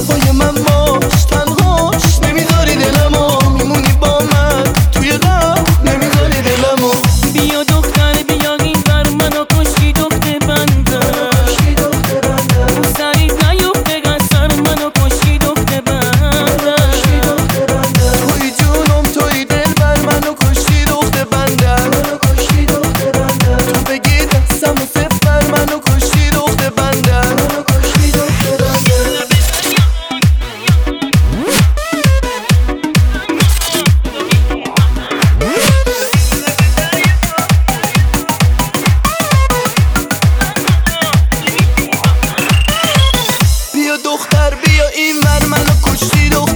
پای من باش تنهاش نمیذاری دلمو میمونی با من توی غم نمیذاری دلمو بیا دختر بیا این بر منو کشتی دخت بنده سریع نیفته قصر منو کشتی دخت بنده توی جونم توی دل بر منو کشتی دخت بنده تو بگی دستم و سفت بر منو کشتی دخت بنده بیا دختر بیا این ور منو کشتی دختر